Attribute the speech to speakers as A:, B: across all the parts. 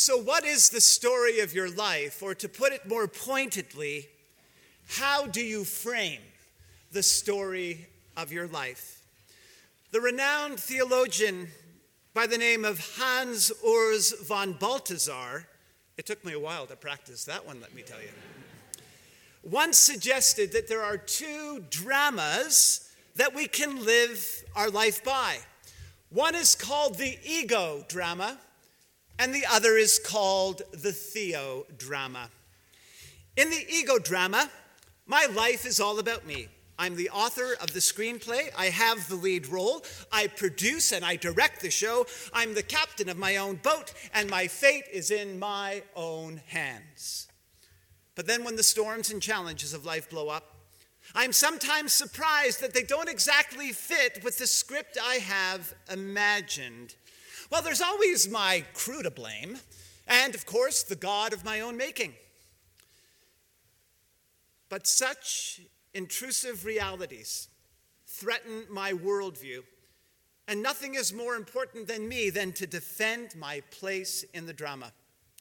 A: So what is the story of your life? Or to put it more pointedly, how do you frame the story of your life? The renowned theologian by the name of Hans Urs von Balthasar, it took me a while to practice that one, let me tell you, once suggested that there are two dramas that we can live our life by. One is called the ego drama, and the other is called the theodrama. In the ego drama, my life is all about me. I'm the author of the screenplay. I have the lead role. I produce and I direct the show. I'm the captain of my own boat, and my fate is in my own hands. But then when the storms and challenges of life blow up, I'm sometimes surprised that they don't exactly fit with the script I have imagined. Well, there's always my crew to blame, and of course, the God of my own making. But such intrusive realities threaten my worldview, and nothing is more important than me than to defend my place in the drama.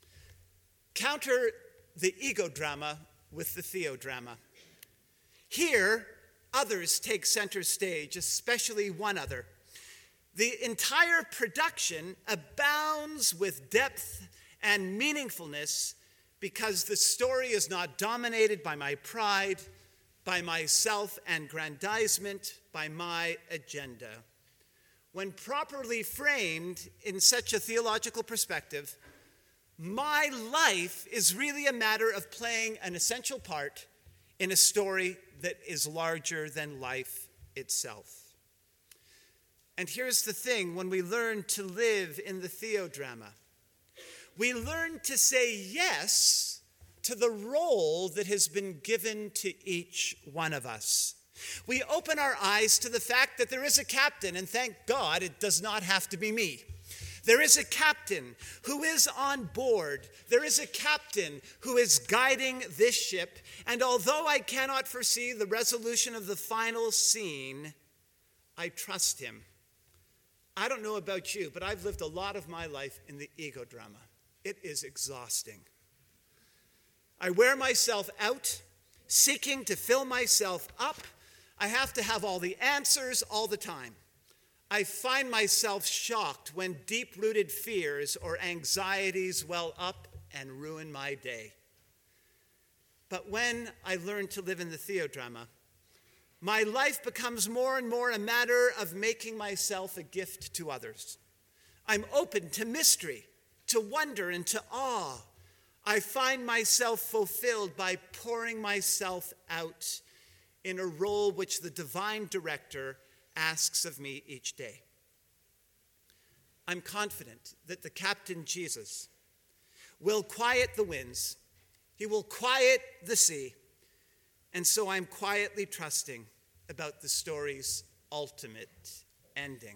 A: Counter the ego drama with the theodrama. Here, others take center stage, especially one other. The entire production abounds with depth and meaningfulness because the story is not dominated by my pride, by my self-aggrandizement, by my agenda. When properly framed in such a theological perspective, my life is really a matter of playing an essential part in a story that is larger than life itself. And here's the thing, when we learn to live in the theodrama, we learn to say yes to the role that has been given to each one of us. We open our eyes to the fact that there is a captain, and thank God it does not have to be me. There is a captain who is on board. There is a captain who is guiding this ship, and although I cannot foresee the resolution of the final scene, I trust him. I don't know about you, but I've lived a lot of my life in the ego drama. It is exhausting. I wear myself out, seeking to fill myself up. I have to have all the answers all the time. I find myself shocked when deep-rooted fears or anxieties well up and ruin my day. But when I learn to live in the theodrama, my life becomes more and more a matter of making myself a gift to others. I'm open to mystery, to wonder, and to awe. I find myself fulfilled by pouring myself out in a role which the divine director asks of me each day. I'm confident that the Captain Jesus will quiet the winds. He will quiet the sea. And so I'm quietly trusting about the story's ultimate ending.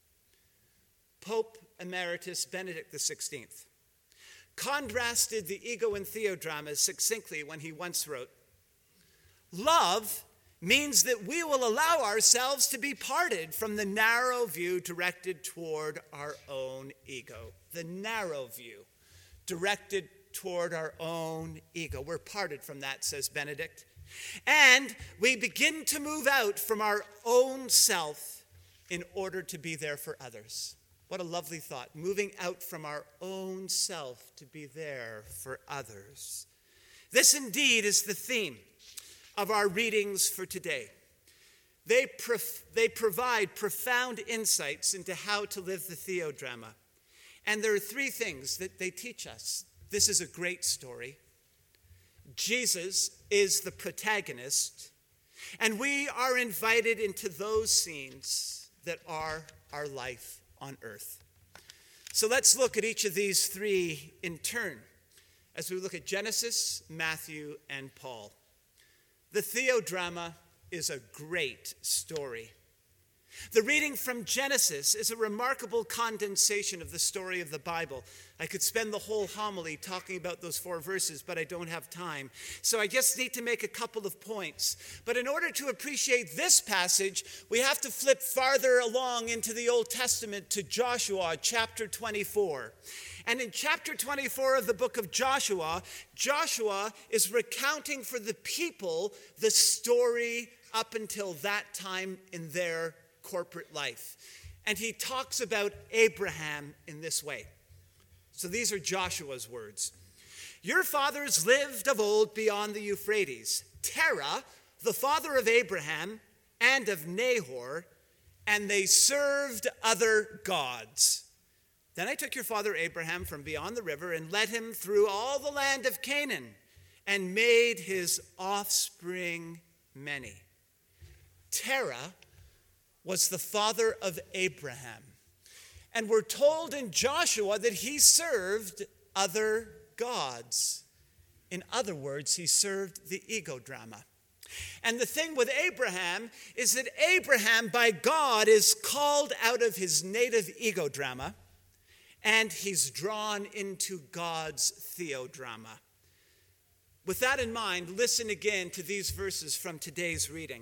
A: Pope Emeritus Benedict XVI contrasted the ego and theodrama succinctly when he once wrote, "Love means that we will allow ourselves to be parted from the narrow view directed toward our own ego." The narrow view directed toward our own ego. We're parted from that, says Benedict. And we begin to move out from our own self in order to be there for others. What a lovely thought, moving out from our own self to be there for others. This indeed is the theme of our readings for today. They provide profound insights into how to live the theodrama. And there are three things that they teach us. This is a great story. Jesus is the protagonist, and we are invited into those scenes that are our life on earth. So let's look at each of these three in turn as we look at Genesis, Matthew, and Paul. The theodrama is a great story. The reading from Genesis is a remarkable condensation of the story of the Bible. I could spend the whole homily talking about those 4 verses, but I don't have time. So I just need to make a couple of points. But in order to appreciate this passage, we have to flip farther along into the Old Testament to Joshua chapter 24. And in chapter 24 of the book of Joshua, Joshua is recounting for the people the story up until that time in their corporate life. And he talks about Abraham in this way. So these are Joshua's words. Your fathers lived of old beyond the Euphrates. Terah, the father of Abraham and of Nahor, and they served other gods. Then I took your father Abraham from beyond the river and led him through all the land of Canaan and made his offspring many. Terah was the father of Abraham. And we're told in Joshua that he served other gods. In other words, he served the ego drama. And the thing with Abraham is that Abraham, by God, is called out of his native ego drama, and he's drawn into God's theodrama. With that in mind, listen again to these verses from today's reading.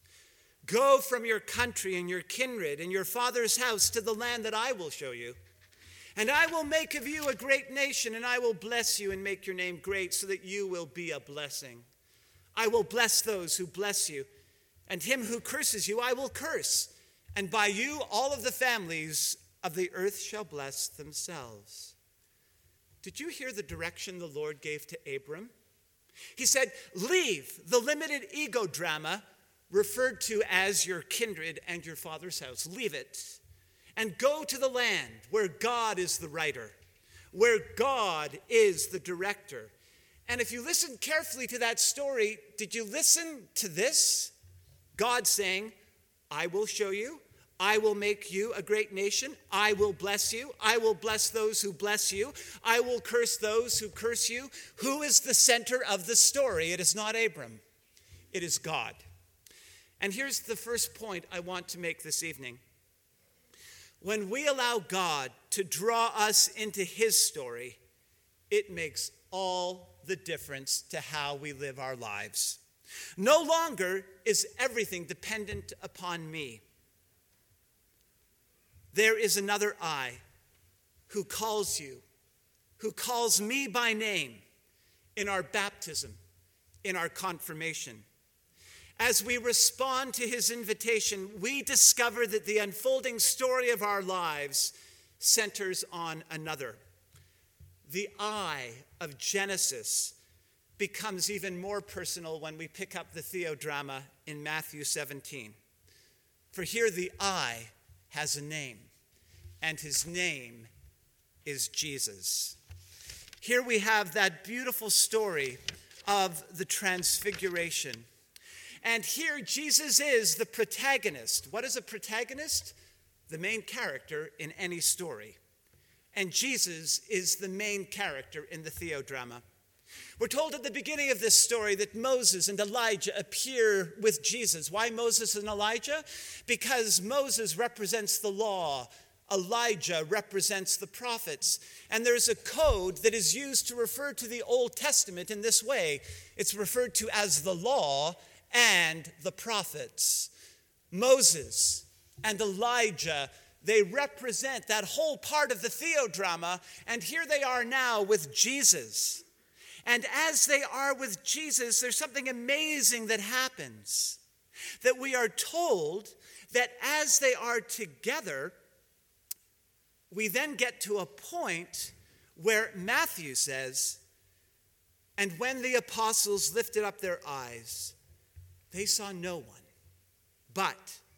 A: Go from your country and your kindred and your father's house to the land that I will show you. And I will make of you a great nation, and I will bless you and make your name great so that you will be a blessing. I will bless those who bless you, and him who curses you I will curse. And by you all of the families of the earth shall bless themselves. Did you hear the direction the Lord gave to Abram? He said, leave the limited ego drama referred to as your kindred and your father's house. Leave it and go to the land where God is the writer, where God is the director. And if you listen carefully to that story, did you listen to this? God saying, I will show you. I will make you a great nation. I will bless you. I will bless those who bless you. I will curse those who curse you. Who is the center of the story? It is not Abram. It is God. And here's the first point I want to make this evening. When we allow God to draw us into his story, it makes all the difference to how we live our lives. No longer is everything dependent upon me. There is another I who calls you, who calls me by name in our baptism, in our confirmation. As we respond to his invitation, we discover that the unfolding story of our lives centers on another. The I of Genesis becomes even more personal when we pick up the theodrama in Matthew 17. For here the I has a name, and his name is Jesus. Here we have that beautiful story of the transfiguration. And here Jesus is the protagonist. What is a protagonist? The main character in any story. And Jesus is the main character in the theodrama. We're told at the beginning of this story that Moses and Elijah appear with Jesus. Why Moses and Elijah? Because Moses represents the law. Elijah represents the prophets. And there's a code that is used to refer to the Old Testament in this way. It's referred to as the law and the prophets. Moses and Elijah, they represent that whole part of the theodrama, and here they are now with Jesus. And as they are with Jesus, there's something amazing that happens. That we are told that as they are together, we then get to a point where Matthew says, and when the apostles lifted up their eyes, they saw no one but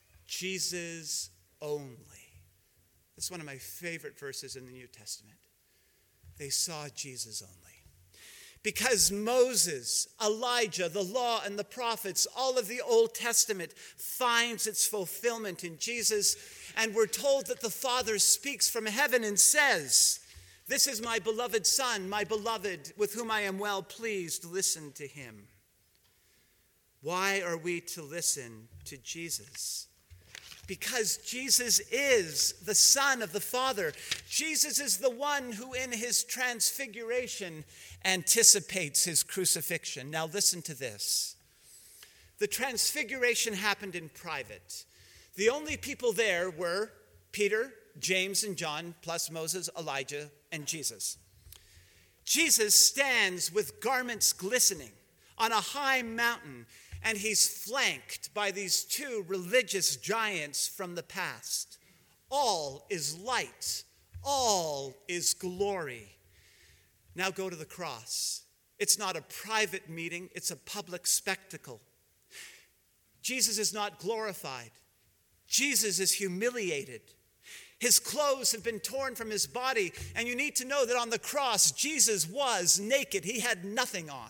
A: Jesus only. That's one of my favorite verses in the New Testament. They saw Jesus only. Because Moses, Elijah, the law and the prophets, all of the Old Testament finds its fulfillment in Jesus. And we're told that the Father speaks from heaven and says, this is my beloved Son, my beloved, with whom I am well pleased. Listen to him. Why are we to listen to Jesus? because Jesus is the Son of the Father. Jesus is the one who in his transfiguration anticipates his crucifixion. Now listen to this. The transfiguration happened in private. The only people there were Peter, James, and John, plus Moses, Elijah, and Jesus. Jesus stands with garments glistening on a high mountain, and he's flanked by these two religious giants from the past. All is light. All is glory. Now go to the cross. It's not a private meeting. It's a public spectacle. Jesus is not glorified. Jesus is humiliated. His clothes have been torn from his body, and you need to know that on the cross, Jesus was naked. He had nothing on.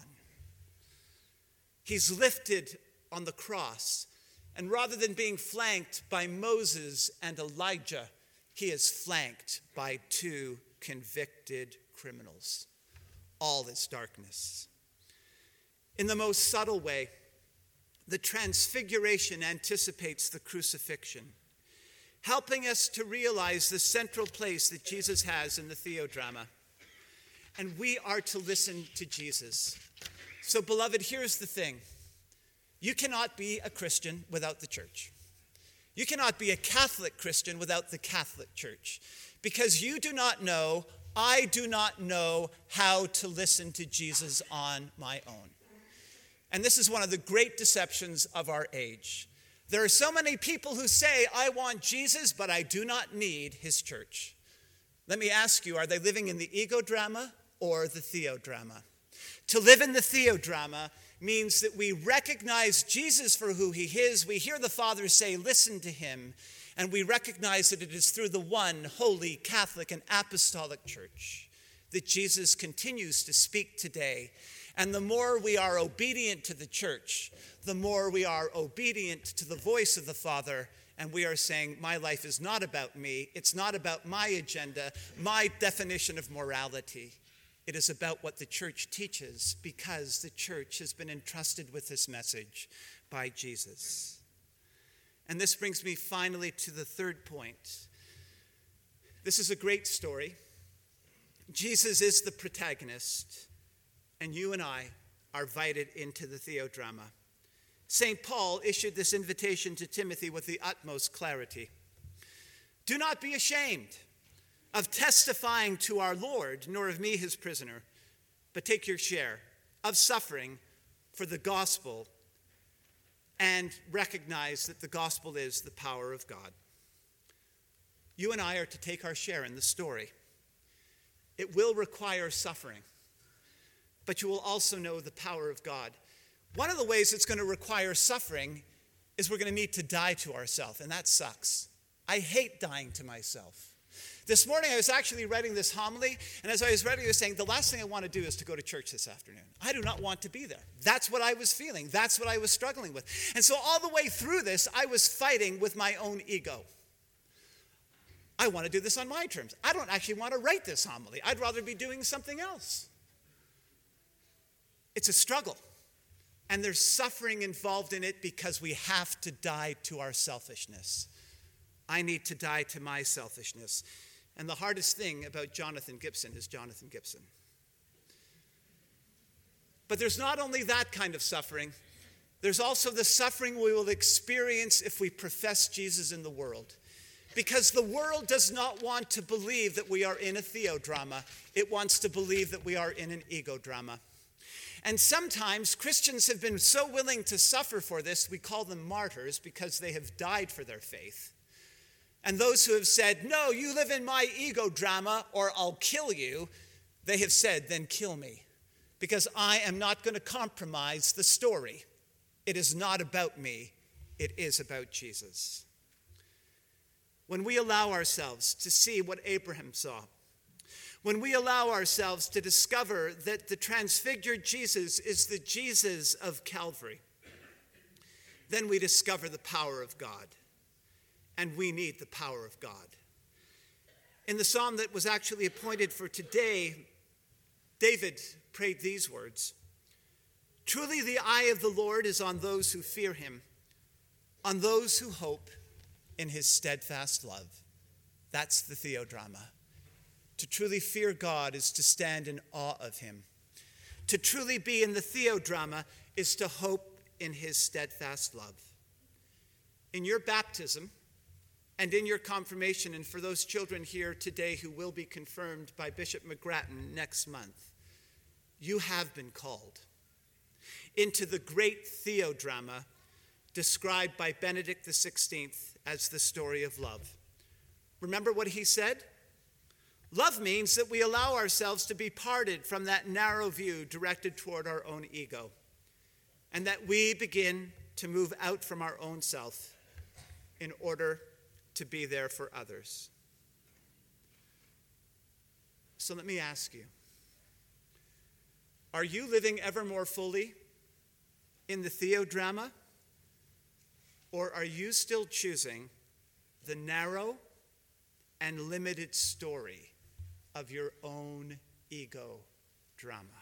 A: He's lifted on the cross, and rather than being flanked by Moses and Elijah, he is flanked by two convicted criminals. All is darkness. In the most subtle way, the transfiguration anticipates the crucifixion, helping us to realize the central place that Jesus has in the Theodrama. And we are to listen to Jesus. So, beloved, here's the thing. You cannot be a Christian without the church. You cannot be a Catholic Christian without the Catholic Church. Because you do not know, I do not know how to listen to Jesus on my own. And this is one of the great deceptions of our age. There are so many people who say, I want Jesus, but I do not need his church. Let me ask you, are they living in the ego drama or the theodrama? To live in the theodrama means that we recognize Jesus for who he is. We hear the Father say, listen to him. And we recognize that it is through the one holy Catholic and apostolic church that Jesus continues to speak today. And the more we are obedient to the church, the more we are obedient to the voice of the Father. And we are saying, my life is not about me. It's not about my agenda, my definition of morality. It is about what the church teaches, because the church has been entrusted with this message by Jesus. And this brings me finally to the third point. This is a great story. Jesus is the protagonist, and you and I are invited into the theodrama. St. Paul issued this invitation to Timothy with the utmost clarity. Do not be ashamed of testifying to our Lord, nor of me his prisoner, but take your share of suffering for the gospel and recognize that the gospel is the power of God. You and I are to take our share in the story. It will require suffering, but you will also know the power of God. One of the ways it's going to require suffering is we're going to need to die to ourselves, and that sucks. I hate dying to myself. This morning I was actually writing this homily, and as I was writing, I was saying, the last thing I want to do is to go to church this afternoon. I do not want to be there. That's what I was feeling. That's what I was struggling with. And so all the way through this, I was fighting with my own ego. I want to do this on my terms. I don't actually want to write this homily. I'd rather be doing something else. It's a struggle. And there's suffering involved in it because we have to die to our selfishness. I need to die to my selfishness. And the hardest thing about Jonathan Gibson is Jonathan Gibson. But there's not only that kind of suffering. There's also the suffering we will experience if we profess Jesus in the world. Because the world does not want to believe that we are in a theodrama. It wants to believe that we are in an ego drama. And sometimes Christians have been so willing to suffer for this, we call them martyrs because they have died for their faith. And those who have said, no, you live in my ego drama or I'll kill you, they have said, then kill me. Because I am not going to compromise the story. It is not about me. It is about Jesus. When we allow ourselves to see what Abraham saw, when we allow ourselves to discover that the transfigured Jesus is the Jesus of Calvary, then we discover the power of God. And we need the power of God. In the psalm that was actually appointed for today, David prayed these words. Truly the eye of the Lord is on those who fear him, on those who hope in his steadfast love. That's the theodrama. To truly fear God is to stand in awe of him. To truly be in the theodrama is to hope in his steadfast love. In your baptism and in your confirmation, and for those children here today who will be confirmed by Bishop McGrattan next month, you have been called into the great theodrama described by Benedict XVI as the story of love. Remember what he said? Love means that we allow ourselves to be parted from that narrow view directed toward our own ego, and that we begin to move out from our own self in order to be there for others. So let me ask you, are you living ever more fully in the theodrama, or are you still choosing the narrow and limited story of your own ego drama?